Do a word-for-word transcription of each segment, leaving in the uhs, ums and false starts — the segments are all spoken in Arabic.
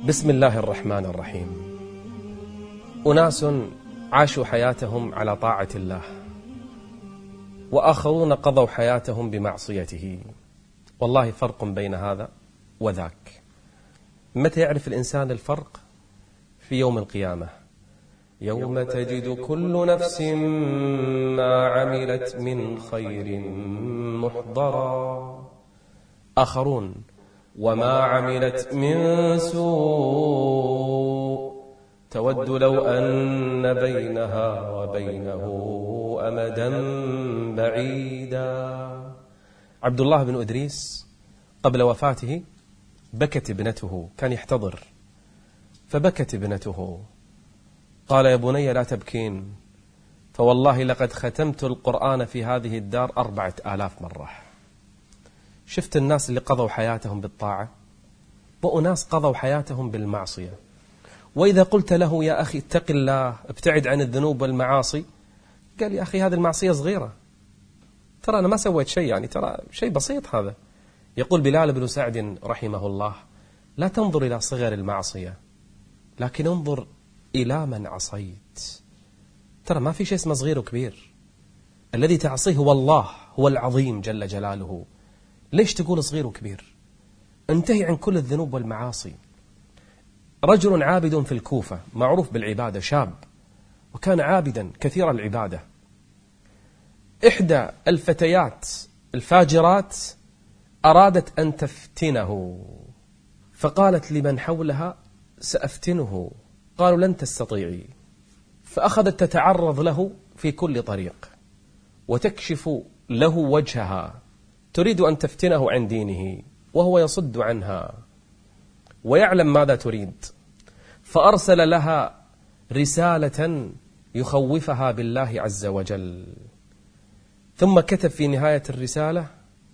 بسم الله الرحمن الرحيم. أناس عاشوا حياتهم على طاعة الله، وآخرون قضوا حياتهم بمعصيته. والله فرق بين هذا وذاك. متى يعرف الإنسان الفرق؟ في يوم القيامة، يوم تجد كل نفس ما عملت من خير محضرا. آخرون وما عملت من سوء تود لو أن بينها وبينه أمدا بعيدا. عبد الله بن أدريس قبل وفاته بكت ابنته، كان يحتضر، فبكت ابنته، قال: يا بني لا تبكين، فوالله لقد ختمت القرآن في هذه الدار أربعة آلاف مرة. شفت الناس اللي قضوا حياتهم بالطاعة، وأناس قضوا حياتهم بالمعصية. وإذا قلت له: يا أخي اتق الله، ابتعد عن الذنوب والمعاصي، قال: يا أخي هذه المعصية صغيرة، ترى أنا ما سويت شيء، يعني ترى شيء بسيط هذا. يقول بلال بن سعد رحمه الله: لا تنظر إلى صغر المعصية، لكن انظر إلى من عصيت. ترى ما في شيء اسمه صغير وكبير، الذي تعصيه هو الله، هو العظيم جل جلاله. ليش تقول صغير وكبير؟ انتهي عن كل الذنوب والمعاصي. رجل عابد في الكوفة معروف بالعبادة، شاب، وكان عابدا كثير العبادة. إحدى الفتيات الفاجرات أرادت أن تفتنه، فقالت لمن حولها: سأفتنه. قالوا: لن تستطيعي. فأخذت تتعرض له في كل طريق، وتكشف له وجهها، تريد أن تفتنه عن دينه، وهو يصد عنها ويعلم ماذا تريد. فأرسل لها رسالة يخوفها بالله عز وجل، ثم كتب في نهاية الرسالة: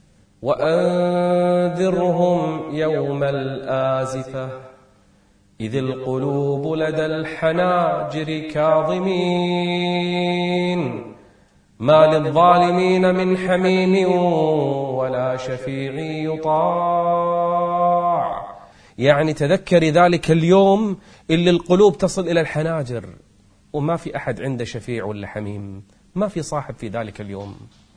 وأنذرهم يوم الآزفة إذ القلوب لدى الحناجر كاظمين ما للظالمين من حميم ولا شفيع يطاع. يعني تذكري ذلك اليوم اللي القلوب تصل إلى الحناجر، وما في أحد عنده شفيع ولا حميم، ما في صاحب في ذلك اليوم.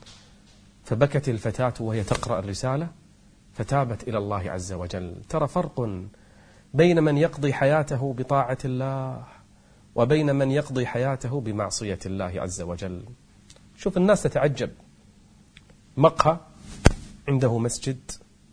فبكت الفتاة وهي تقرأ الرسالة، فتابت إلى الله عز وجل. ترى فرق بين من يقضي حياته بطاعة الله وبين من يقضي حياته بمعصية الله عز وجل. شوف الناس تتعجب، مقهى عنده مسجد،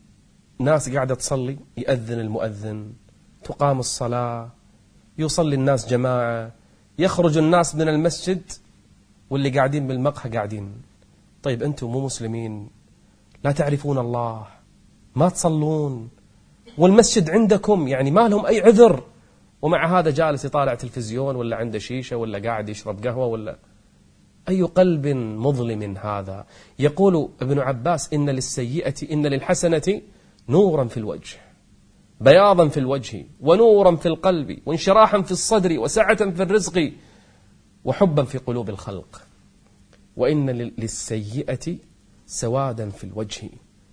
ناس قاعدة تصلي، يأذن المؤذن، تقام الصلاة، يصلي الناس جماعة، يخرج الناس من المسجد، واللي قاعدين بالمقهى قاعدين. طيب أنتم مو مسلمين؟ لا تعرفون الله؟ ما تصلون؟ والمسجد عندكم، يعني ما لهم أي عذر، ومع هذا جالس يطالع تلفزيون ولا عنده شيشة ولا قاعد يشرب قهوة ولا. أي قلب مظلم هذا؟ يقول ابن عباس: إن للسيئة إن للحسنة نورا في الوجه، بياضا في الوجه، ونورا في القلب، وانشراحا في الصدر، وسعة في الرزق، وحبا في قلوب الخلق. وإن للسيئة سوادا في الوجه،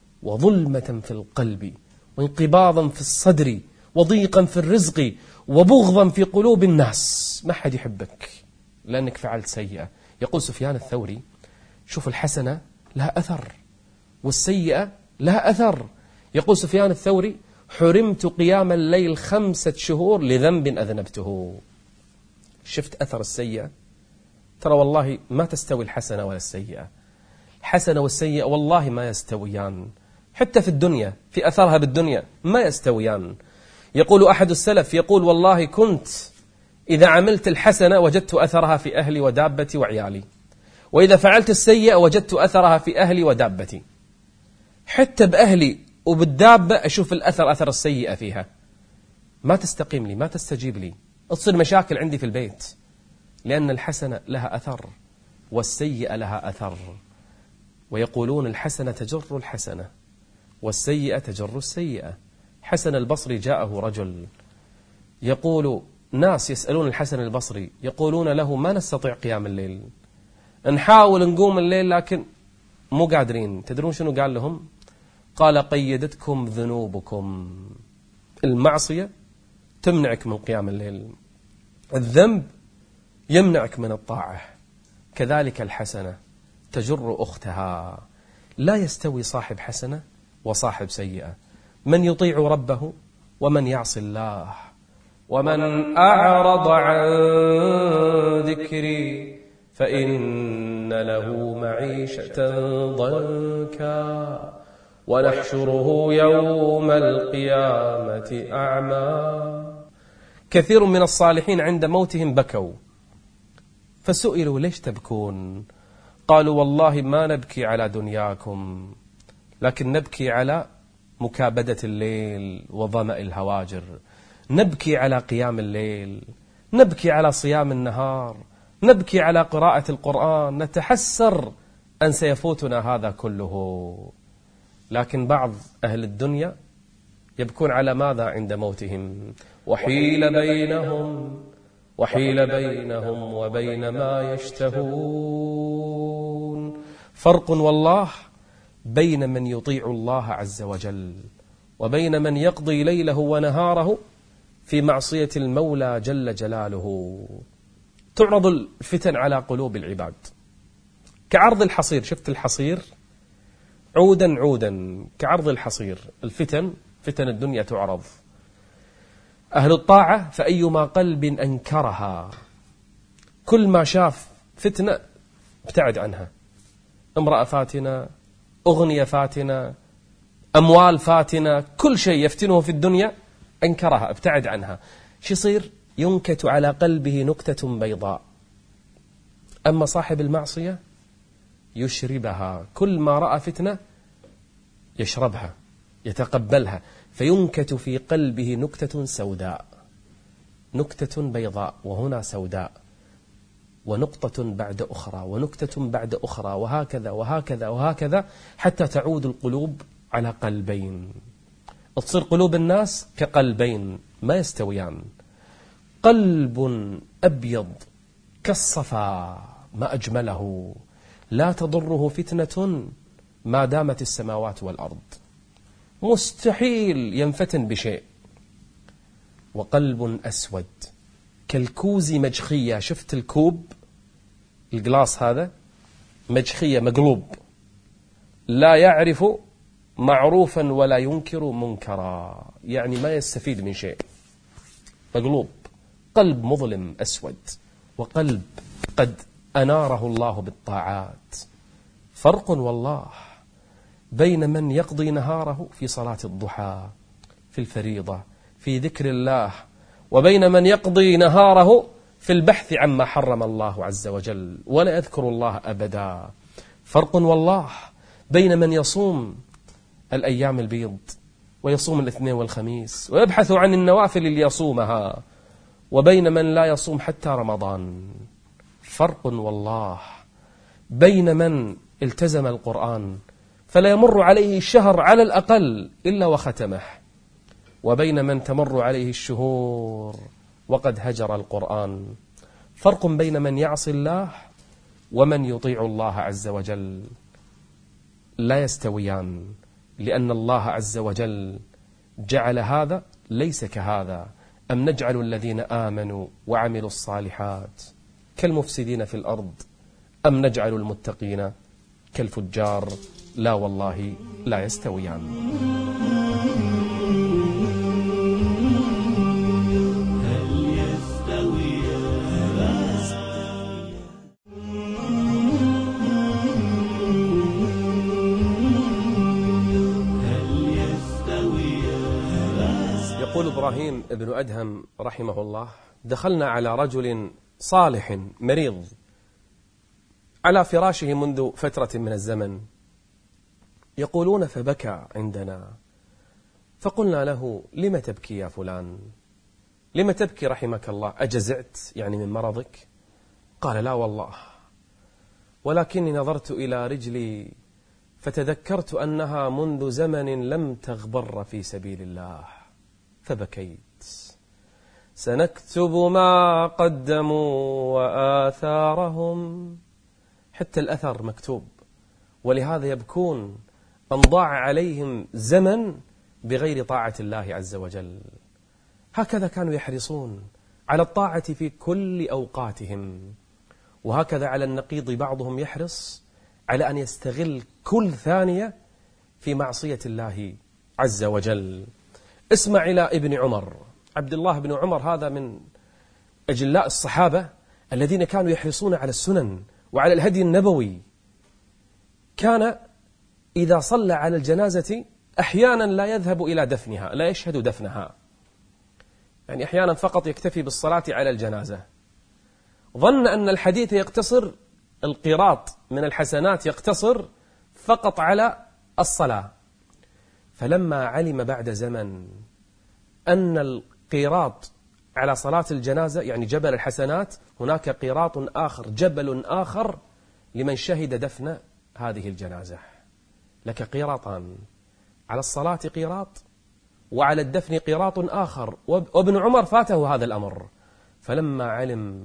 وظلمة في القلب، وانقباضا في الصدر، وضيقا في الرزق، وبغضا في قلوب الناس. ما حد يحبك لأنك فعلت سيئة. يقول سفيان الثوري: شوف الحسنة لها أثر والسيئة لها أثر. يقول سفيان الثوري: حرمت قيام الليل خمسة شهور لذنب أذنبته. شفت أثر السيئة؟ ترى والله ما تستوي الحسنة ولا السيئة. الحسنة والسيئة والله ما يستويان، حتى في الدنيا، في أثرها بالدنيا ما يستويان. يقول أحد السلف، يقول: والله كنت إذا عملت الحسنة وجدت أثرها في أهلي ودابتي وعيالي، وإذا فعلت السيئة وجدت أثرها في أهلي ودابتي. حتى بأهلي وبالدابة أشوف الأثر، أثر السيئة فيها. ما تستقيم لي، ما تستجيب لي، تصير مشاكل عندي في البيت، لأن الحسنة لها أثر والسيئة لها أثر. ويقولون: الحسنة تجر الحسنة والسيئة تجر السيئة. حسن البصري جاءه رجل يقول، ناس يسألون الحسن البصري يقولون له: ما نستطيع قيام الليل، نحاول نقوم الليل لكن مو قادرين. تدرون شنو قال لهم؟ قال: قيدتكم ذنوبكم. المعصية تمنعك من قيام الليل، الذنب يمنعك من الطاعة، كذلك الحسنة تجر أختها. لا يستوي صاحب حسنة وصاحب سيئة، من يطيع ربه ومن يعصي الله. ومن أعرض عن ذكري فإن له معيشة ضنكا ونحشره يوم القيامة أعمى. كثير من الصالحين عند موتهم بكوا، فسئلوا ليش تبكون؟ قالوا والله ما نبكي على دنياكم، لكن نبكي على مكابدة الليل وظمأ الهواجر، نبكي على قيام الليل، نبكي على صيام النهار، نبكي على قراءة القرآن، نتحسر أن سيفوتنا هذا كله. لكن بعض أهل الدنيا يبكون على ماذا عند موتهم؟ وحيل بينهم وحيل بينهم وبين ما يشتهون. فرق والله بين من يطيع الله عز وجل وبين من يقضي ليله ونهاره في معصية المولى جل جلاله. تعرض الفتن على قلوب العباد كعرض الحصير. شفت الحصير عودا عودا كعرض الحصير. الفتن فتن الدنيا تعرض. أهل الطاعة فأيما قلب أنكرها، كل ما شاف فتنة ابتعد عنها. امرأة فاتنة، أغنية فاتنة، أموال فاتنة، كل شيء يفتنه في الدنيا أنكرها، ابتعد عنها. شو يصير؟ ينكت على قلبه نكتة بيضاء. أما صاحب المعصية يشربها، كل ما رأى فتنة يشربها يتقبلها، فينكت في قلبه نكتة سوداء، نكتة بيضاء وهنا سوداء، ونقطة بعد أخرى ونكتة بعد أخرى، وهكذا وهكذا وهكذا حتى تعود القلوب على قلبين. تصير قلوب الناس كقلبين ما يستويان. قلب أبيض كالصفا ما أجمله، لا تضره فتنة ما دامت السماوات والأرض، مستحيل ينفتن بشيء. وقلب أسود كالكوز مجخية. شفت الكوب الجلاس هذا مجخية مقلوب، لا يعرف معروفا ولا ينكر منكرا، يعني ما يستفيد من شيء، مقلوب. قلب مظلم أسود، وقلب قد أناره الله بالطاعات. فرق والله بين من يقضي نهاره في صلاة الضحى، في الفريضة، في ذكر الله، وبين من يقضي نهاره في البحث عما حرم الله عز وجل ولا يذكر الله أبدا. فرق والله بين من يصوم الأيام البيض ويصوم الاثنين والخميس ويبحث عن النوافل اللي يصومها، وبين من لا يصوم حتى رمضان. فرق والله بين من التزم القرآن فلا يمر عليه شهر على الأقل إلا وختمه، وبين من تمر عليه الشهور وقد هجر القرآن. فرق بين من يعصي الله ومن يطيع الله عز وجل، لا يستويان، لأن الله عز وجل جعل هذا ليس كهذا. أم نجعل الذين آمنوا وعملوا الصالحات كالمفسدين في الأرض أم نجعل المتقين كالفجار؟ لا والله لا يستويان. يقول إبراهيم ابن أدهم رحمه الله: دخلنا على رجل صالح مريض على فراشه منذ فترة من الزمن، يقولون فبكى عندنا، فقلنا له: لم تبكي يا فلان؟ لم تبكي رحمك الله؟ أجزعت يعني من مرضك؟ قال: لا والله، ولكني نظرت إلى رجلي فتذكرت أنها منذ زمن لم تغبر في سبيل الله فبكيت. سنكتب ما قدموا وآثارهم، حتى الأثر مكتوب، ولهذا يبكون أن ضاع عليهم زمن بغير طاعة الله عز وجل. هكذا كانوا يحرصون على الطاعة في كل أوقاتهم، وهكذا على النقيض بعضهم يحرص على أن يستغل كل ثانية في معصية الله عز وجل. اسمع إلى ابن عمر. عبد الله بن عمر هذا من أجلاء الصحابة الذين كانوا يحرصون على السنن وعلى الهدي النبوي. كان إذا صلى على الجنازة أحيانا لا يذهب إلى دفنها، لا يشهد دفنها، يعني أحيانا فقط يكتفي بالصلاة على الجنازة. ظن أن الحديث يقتصر، القيراط من الحسنات يقتصر فقط على الصلاة. فلما علم بعد زمن أن القيراط على صلاة الجنازة يعني جبل الحسنات، هناك قيراط آخر، جبل آخر لمن شهد دفن هذه الجنازة. لك قيراطان، على الصلاة قيراط وعلى الدفن قيراط آخر. وابن عمر فاته هذا الأمر، فلما علم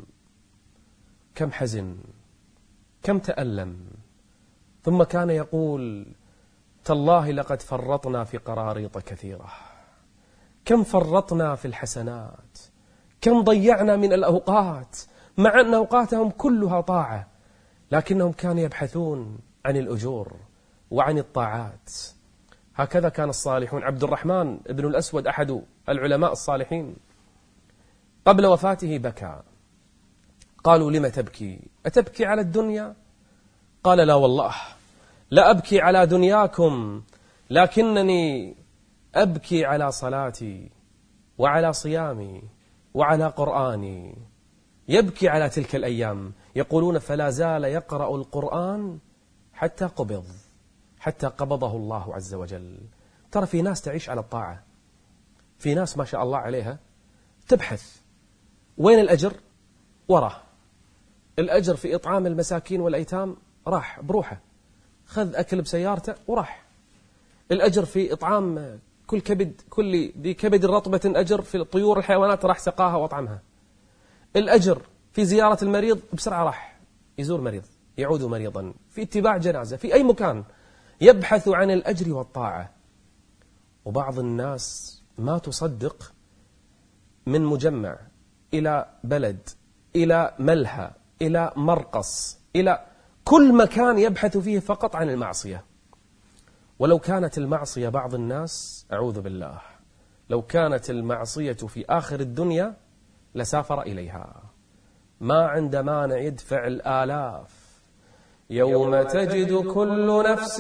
كم حزن، كم تألم، ثم كان يقول: تالله لقد فرطنا في قراريط كثيرة، كم فرطنا في الحسنات، كم ضيعنا من الأوقات، مع أن أوقاتهم كلها طاعة، لكنهم كانوا يبحثون عن الأجور وعن الطاعات. هكذا كان الصالحون. عبد الرحمن بن الأسود أحد العلماء الصالحين قبل وفاته بكى. قالوا: لم تبكي؟ أتبكي على الدنيا؟ قال: لا والله، لا أبكي على دنياكم، لكنني أبكي على صلاتي وعلى صيامي وعلى قرآني. يبكي على تلك الأيام. يقولون: فلا زال يقرأ القرآن حتى قبض، حتى قبضه الله عز وجل. ترى في ناس تعيش على الطاعة، في ناس ما شاء الله عليها تبحث وين الأجر، وراه الأجر في إطعام المساكين والأيتام، راح بروحه، خذ أكل بسيارته وراح. الأجر في إطعام كل كبد، كل ذي كبد رطبة أجر، في الطيور الحيوانات راح سقاها وأطعمها. الأجر في زيارة المريض بسرعة راح يزور مريض، يعود مريضا، في اتباع جنازة، في أي مكان يبحث عن الأجر والطاعة. وبعض الناس ما تصدق، من مجمع إلى بلد إلى ملهى إلى مرقص إلى كل مكان يبحث فيه فقط عن المعصية. ولو كانت المعصية بعض الناس، أعوذ بالله، لو كانت المعصية في آخر الدنيا لسافر إليها، ما عند مانع يدفع الآلاف. يوم تجد كل نفس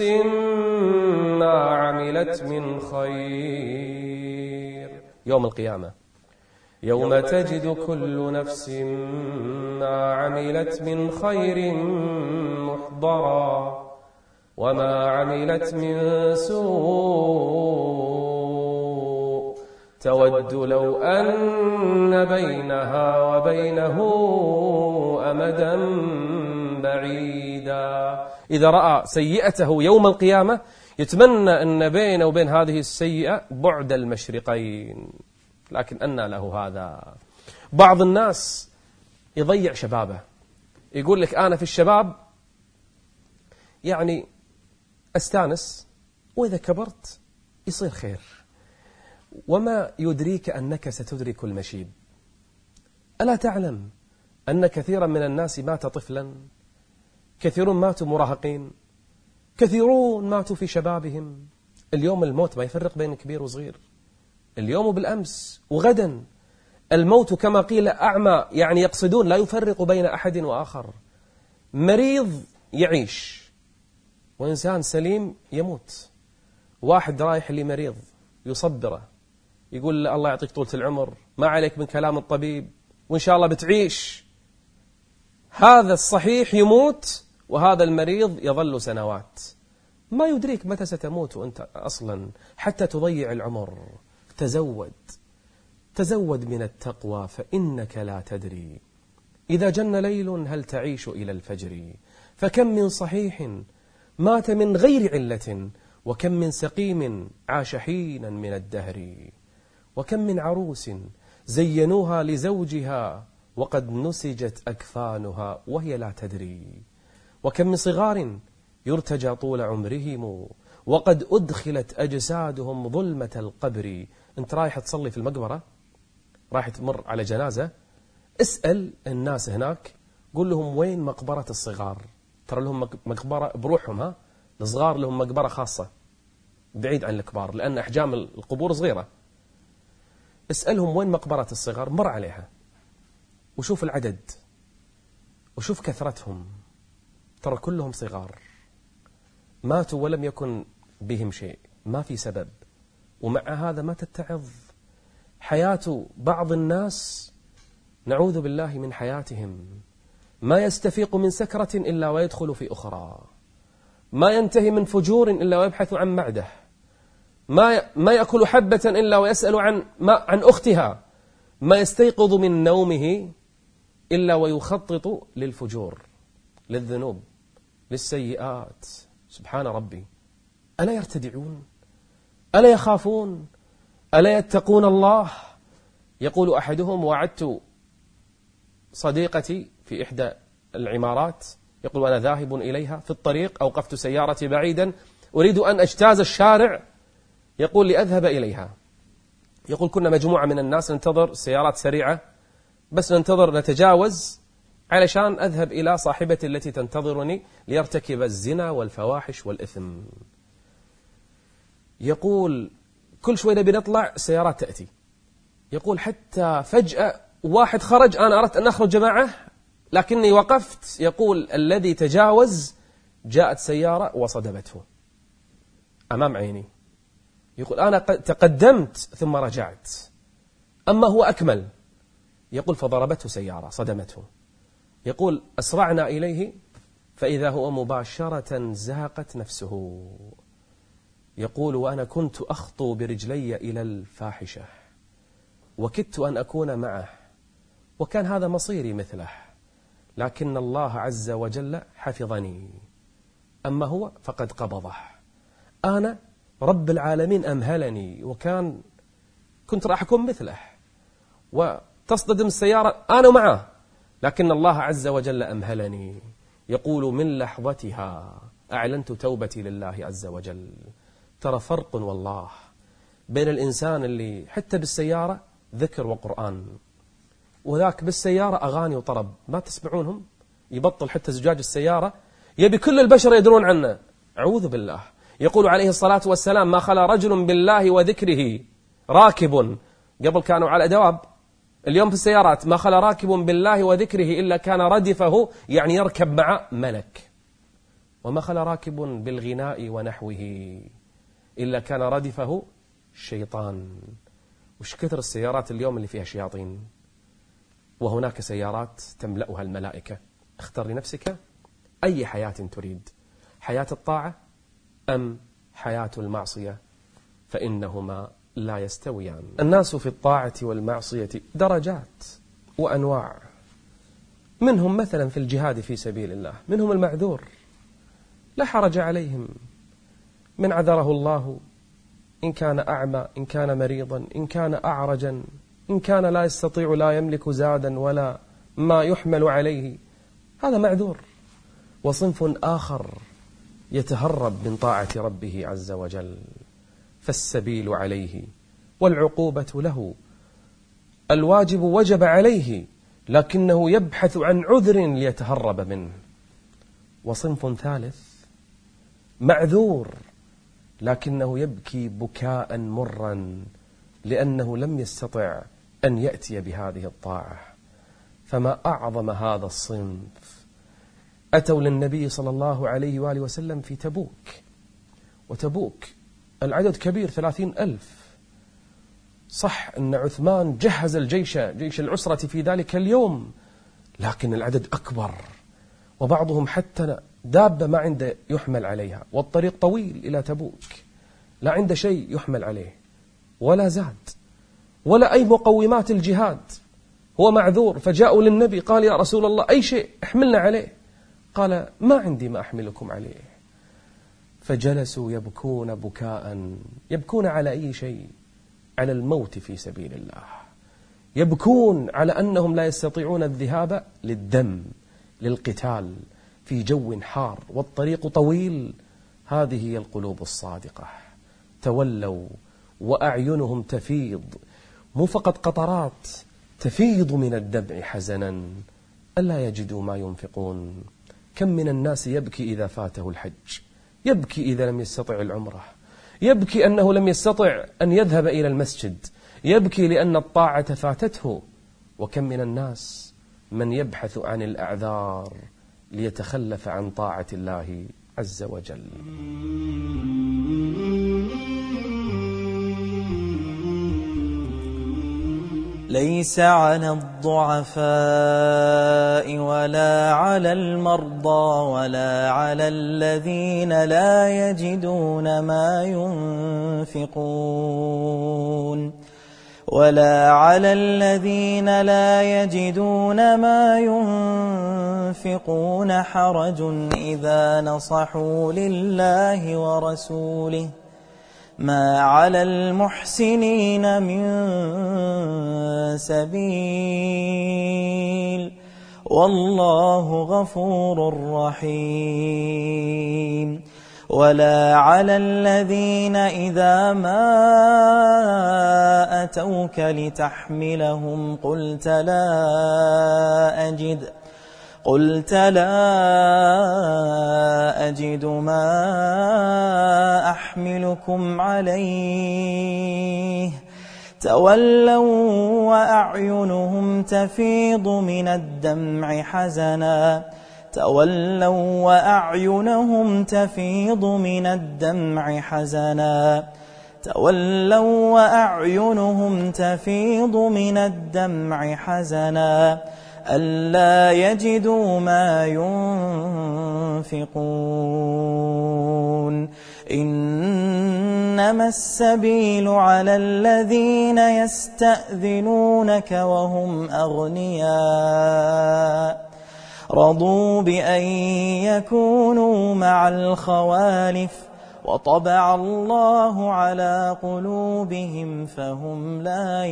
ما عملت من خير، يوم القيامة، يوم تجد كل نفس ما عملت من خير محضرا وما عملت من سوء تود لو أن بينها وبينه أمدا بعيدا. إذا رأى سيئته يوم القيامة يتمنى أن بينه وبين هذه السيئة بعد المشرقين، لكن أنى له هذا. بعض الناس يضيع شبابه، يقول لك أنا في الشباب يعني أستانس، وإذا كبرت يصير خير. وما يدريك أنك ستدرك المشيب؟ ألا تعلم أن كثيرا من الناس مات طفلا، كثيرون ماتوا مراهقين، كثيرون ماتوا في شبابهم. اليوم الموت ما يفرق بين كبير وصغير، اليوم وبالأمس وغدا. الموت كما قيل أعمى، يعني يقصدون لا يفرق بين أحد وآخر. مريض يعيش وإنسان سليم يموت. واحد رايح لمريض يصبره، يقول له الله يعطيك طولة العمر، ما عليك من كلام الطبيب، وإن شاء الله بتعيش. هذا الصحيح يموت وهذا المريض يظل سنوات. ما يدريك متى ستموت وأنت أصلا حتى تضيع العمر. تزود تزود من التقوى فإنك لا تدري إذا جن ليل هل تعيش إلى الفجر. فكم من صحيح مات من غير علة، وكم من سقيم عاش حينا من الدهر. وكم من عروس زينوها لزوجها وقد نسجت أكفانها وهي لا تدري. وكم من صغار يرتجى طول عمرهم وقد أدخلت أجسادهم ظلمة القبر. أنت رايح تصلي في المقبرة، راح تمر على جنازة، اسأل الناس هناك، قول لهم وين مقبرة الصغار، ترى لهم مقبرة بروحهم، ها الصغار لهم مقبرة خاصة بعيد عن الكبار، لأن أحجام القبور صغيرة. اسألهم وين مقبرة الصغار، مر عليها وشوف العدد وشوف كثرتهم، ترى كلهم صغار ماتوا ولم يكن بهم شيء، ما في سبب، ومع هذا ما تتعظ. حياة بعض الناس نعوذ بالله من حياتهم، ما يستفيق من سكرة إلا ويدخل في أخرى، ما ينتهي من فجور إلا ويبحث عن معده، ما ما يأكل حبة إلا ويسأل عن ما عن أختها، ما يستيقظ من نومه إلا ويخطط للفجور، للذنوب، للسيئات. سبحان ربي، ألا يرتدعون؟ ألا يخافون؟ ألا يتقون الله؟ يقول أحدهم: وعدت صديقتي في إحدى العمارات، يقول وأنا ذاهب إليها في الطريق أوقفت سيارتي بعيدا أريد أن أجتاز الشارع، يقول لأذهب إليها. يقول كنا مجموعة من الناس ننتظر سيارات سريعة، بس ننتظر نتجاوز علشان أذهب إلى صاحبتي التي تنتظرني ليرتكب الزنا والفواحش والإثم. يقول كل شوي نبي نطلع سيارات تأتي، يقول حتى فجأة واحد خرج، أنا أردت أن أخرج معه لكني وقفت، يقول الذي تجاوز جاءت سيارة وصدمته أمام عيني، يقول أنا تقدمت ثم رجعت، أما هو أكمل، يقول فضربته سيارة صدمته، يقول أسرعنا إليه فإذا هو مباشرة زهقت نفسه، يقول وأنا كنت أخطو برجلي إلى الفاحشة وكدت أن أكون معه وكان هذا مصيري مثله، لكن الله عز وجل حفظني، أما هو فقد قبضه، أنا رب العالمين أمهلني وكان كنت راح أكون مثله وتصطدم السيارة أنا معه، لكن الله عز وجل أمهلني. يقول من لحظتها أعلنت توبتي لله عز وجل. ترى فرق والله بين الإنسان اللي حتى بالسيارة ذكر وقرآن، وذاك بالسيارة أغاني وطرب، ما تسمعونهم، يبطل حتى زجاج السيارة، يبي كل البشر يدرون عنه، أعوذ بالله. يقول عليه الصلاة والسلام ما خلا رجل بالله وذكره راكب، قبل كانوا على دواب، اليوم في السيارات ما خلا راكب بالله وذكره إلا كان ردفه، يعني يركب مع ملك، وما خلا راكب بالغناء ونحوه إلا كان ردفه شيطان. وش كثر السيارات اليوم اللي فيها شياطين، وهناك سيارات تملأها الملائكة. اختر لنفسك أي حياة تريد، حياة الطاعة أم حياة المعصية، فإنهما لا يستويان. الناس في الطاعة والمعصية درجات وأنواع، منهم مثلا في الجهاد في سبيل الله، منهم المعذور لا حرج عليهم، من عذره الله، إن كان أعمى، إن كان مريضا، إن كان أعرجا، إن كان لا يستطيع لا يملك زادا ولا ما يحمل عليه، هذا معذور. وصنف آخر يتهرب من طاعة ربه عز وجل، فالسبيل عليه والعقوبة له، الواجب وجب عليه لكنه يبحث عن عذر ليتهرب منه. وصنف ثالث معذور لكنه يبكي بكاء مرا لأنه لم يستطع أن يأتي بهذه الطاعة. فما أعظم هذا الصنف. أتوا للنبي صلى الله عليه وآله وسلم في تبوك، وتبوك العدد كبير ثلاثين ألف، صح أن عثمان جهز الجيش جيش العسرة في ذلك اليوم، لكن العدد أكبر، وبعضهم حتى دابة ما عنده يحمل عليها، والطريق طويل إلى تبوك، لا عنده شيء يحمل عليه ولا زاد ولا أي مقومات الجهاد، هو معذور. فجاءوا للنبي قال يا رسول الله أي شيء احملنا عليه، قال ما عندي ما أحملكم عليه. فجلسوا يبكون بكاء، يبكون على أي شيء؟ على الموت في سبيل الله، يبكون على أنهم لا يستطيعون الذهاب للدم للقتال في جو حار والطريق طويل. هذه هي القلوب الصادقة. تولوا وأعينهم تفيض مو فقط قطرات تفيض من الدمع حزنا ألا يجدوا ما ينفقون. كم من الناس يبكي إذا فاته الحج، يبكي إذا لم يستطع العمرة، يبكي أنه لم يستطع أن يذهب إلى المسجد، يبكي لأن الطاعة فاتته. وكم من الناس من يبحث عن الأعذار ليتخلف عن طاعة الله عز وجل. ليس على الضعفاء ولا على المرضى ولا على الذين لا يجدون ما ينفقون ولا على الذين لا يجدون ما ينفقون حرج إذا نصحوا لله ورسوله ما على المحسنين من سبيل والله غفور رحيم. ولا على الذين إذا ما أتوك لتحملهم قلت لا أجد قلت لا أجد ما أحملكم عليه تولوا وأعينهم تفيض من الدمع حزنا تولوا وأعينهم تفيض من الدمع حزنا تولوا وأعينهم تفيض من الدمع حزنا ألا يجدوا ما ينفقون. إنما السبيل على الذين يستأذنونك وهم أغنياء رضوا بأن يكونوا مع الخوالف وطبع الله على قلوبهم فهم لا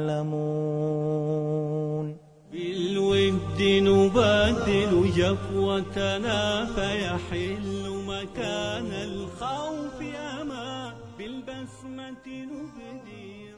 يعلمون. بالود نبدل جفوتنا فيحل مكان الخوف أما بالبسمة نبدي